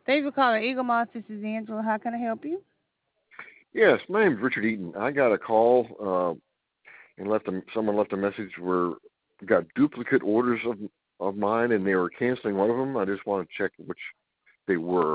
Thank you for calling Eagle Moss. This is Angela. How can I help you? Yes, my name's Richard Eaton. I got a call and someone left a message where got duplicate orders of mine, and they were canceling one of them. I just want to check which they were.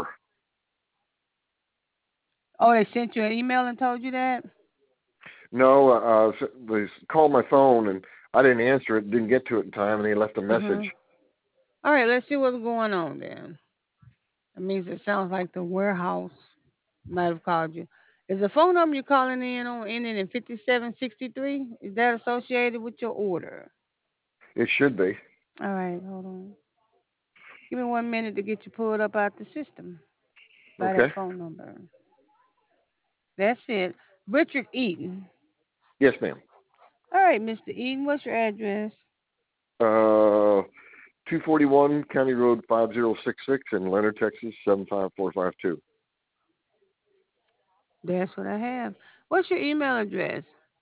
Oh, they sent you an email and told you that? No, they called my phone, and I didn't answer it. Didn't get to it in time, and they left a message. Mm-hmm. All right, let's see what's going on then. It means it sounds like the warehouse might have called you. Is the phone number you're calling in on ending in 5763? Is that associated with your order? It should be. All right, hold on. Give me 1 minute to get you pulled up out the system by that Okay. phone number. That's it. Richard Eaton. Yes, ma'am. All right, Mr. Eaton, what's your address? Uh, 241 County Road 5066 in Leonard, Texas 75452. That's what I have. What's your email address?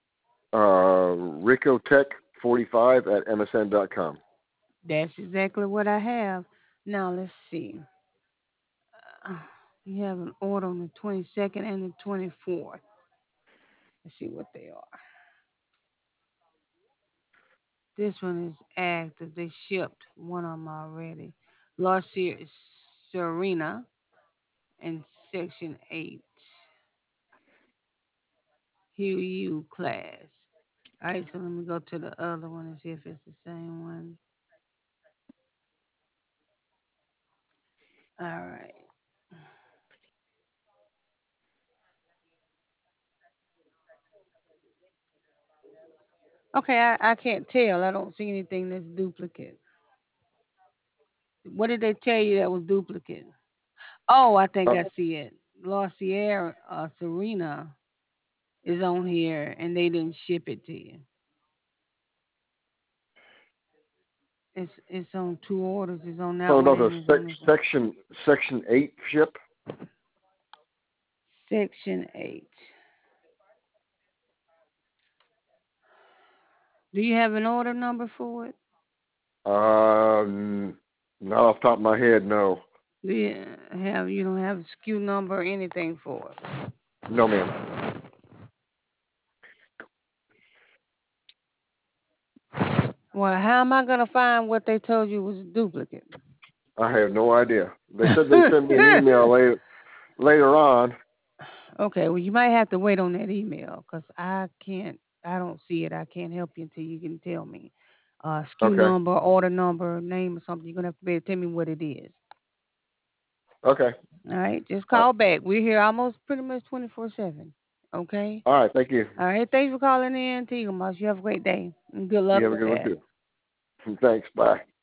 RicoTech45 at MSN.com. That's exactly what I have. Now let's see. Uh, you have an order on the 22nd and the 24th. Let's see what they are. This one is active. They shipped one of them already. Lost here is Serena in Section 8. Hugh U class. All right, so let me go to the other one and see if it's the same one. All right. Okay, I can't tell. I don't see anything that's duplicate. What did they tell you that was duplicate? Oh, I think Uh, I see it. La Sierra Serena is on here, and they didn't ship it to you. It's on two orders. It's on that oh, one, about the and it's on this one. section 8 ship. Section 8. Do you have an order number for it? Not off the top of my head, no. Do you don't have a SKU number or anything for it? No, ma'am. Well, how am I gonna find what they told you was a duplicate? I have no idea. They said they sent me an email later on. Okay, well, you might have to wait on that email because I can't. I don't see it. I can't help you until you can tell me. SKU Okay. number, order number, name or something. You're gonna have to be able to tell me what it is. Okay. All right, just Uh, call back. We're here almost pretty much 24/7. Okay. all right. Thank you. All right. Thanks for calling in, Teagle Moss. You have a great day and good luck You have a with good one that. too. Thanks. Bye.